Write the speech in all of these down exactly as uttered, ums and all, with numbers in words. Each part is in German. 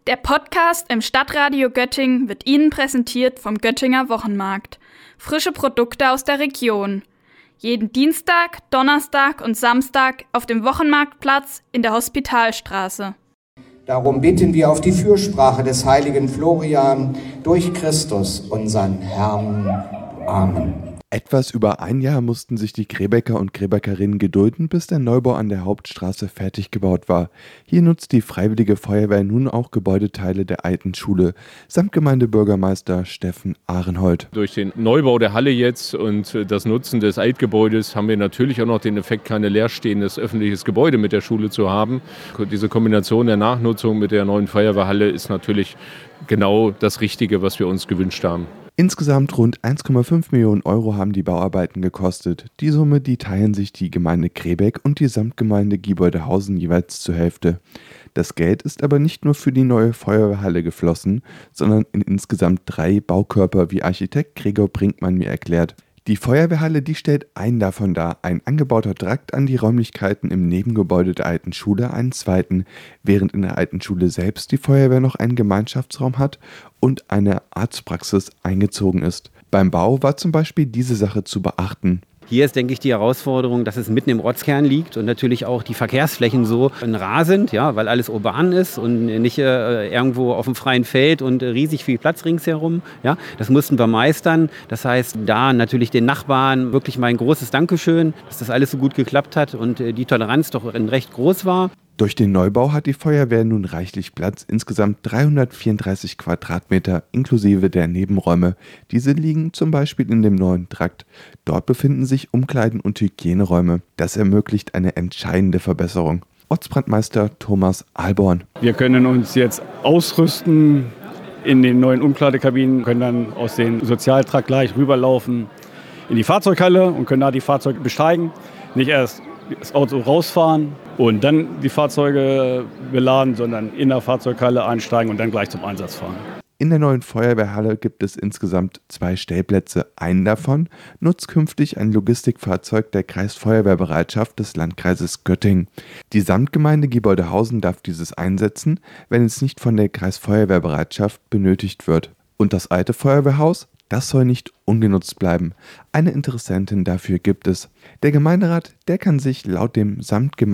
Der Podcast im Stadtradio Göttingen wird Ihnen präsentiert vom Göttinger Wochenmarkt. Frische Produkte aus der Region. Jeden Dienstag, Donnerstag und Samstag auf dem Wochenmarktplatz in der Hospitalstraße. Darum bitten wir auf die Fürsprache des heiligen Florian durch Christus, unseren Herrn. Amen. Etwas über ein Jahr mussten sich die Gräbecker und Gräbeckerinnen gedulden, bis der Neubau an der Hauptstraße fertig gebaut war. Hier nutzt die Freiwillige Feuerwehr nun auch Gebäudeteile der alten Schule, samt Gemeindebürgermeister Steffen Ahrenhold. Durch den Neubau der Halle jetzt und das Nutzen des Altgebäudes haben wir natürlich auch noch den Effekt, kein leerstehendes öffentliches Gebäude mit der Schule zu haben. Diese Kombination der Nachnutzung mit der neuen Feuerwehrhalle ist natürlich genau das Richtige, was wir uns gewünscht haben. Insgesamt rund eins Komma fünf Millionen Euro haben die Bauarbeiten gekostet. Die Summe, die teilen sich die Gemeinde Gräbeck und die Samtgemeinde Gieboldehausen jeweils zur Hälfte. Das Geld ist aber nicht nur für die neue Feuerwehrhalle geflossen, sondern in insgesamt drei Baukörper, wie Architekt Gregor Brinkmann mir erklärt. Die Feuerwehrhalle, die stellt einen davon dar, ein angebauter Trakt an die Räumlichkeiten im Nebengebäude der alten Schule, einen zweiten, während in der alten Schule selbst die Feuerwehr noch einen Gemeinschaftsraum hat und eine Arztpraxis eingezogen ist. Beim Bau war zum Beispiel diese Sache zu beachten. Hier ist, denke ich, die Herausforderung, dass es mitten im Ortskern liegt und natürlich auch die Verkehrsflächen so rar sind, ja, weil alles urban ist und nicht äh, irgendwo auf dem freien Feld und äh, riesig viel Platz ringsherum. Ja. Das mussten wir meistern. Das heißt, da natürlich den Nachbarn wirklich mal ein großes Dankeschön, dass das alles so gut geklappt hat und äh, die Toleranz doch recht groß war. Durch den Neubau hat die Feuerwehr nun reichlich Platz, insgesamt dreihundertvierunddreißig Quadratmeter inklusive der Nebenräume. Diese liegen zum Beispiel in dem neuen Trakt. Dort befinden sich Umkleiden- und Hygieneräume. Das ermöglicht eine entscheidende Verbesserung. Ortsbrandmeister Thomas Alborn. Wir können uns jetzt ausrüsten in den neuen Umkleidekabinen, können dann aus dem Sozialtrakt gleich rüberlaufen in die Fahrzeughalle und können da die Fahrzeuge besteigen. Nicht erst das Auto rausfahren und dann die Fahrzeuge beladen, sondern in der Fahrzeughalle einsteigen und dann gleich zum Einsatz fahren. In der neuen Feuerwehrhalle gibt es insgesamt zwei Stellplätze. Einen davon nutzt künftig ein Logistikfahrzeug der Kreisfeuerwehrbereitschaft des Landkreises Göttingen. Die Samtgemeinde Gieboldehausen darf dieses einsetzen, wenn es nicht von der Kreisfeuerwehrbereitschaft benötigt wird. Und das alte Feuerwehrhaus? Das soll nicht ungenutzt bleiben. Eine Interessentin dafür gibt es. Der Gemeinderat, der kann sich laut dem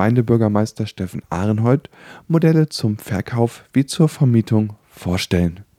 Samtgemeindebürgermeister Steffen Ahrenhold Modelle zum Verkauf wie zur Vermietung vorstellen.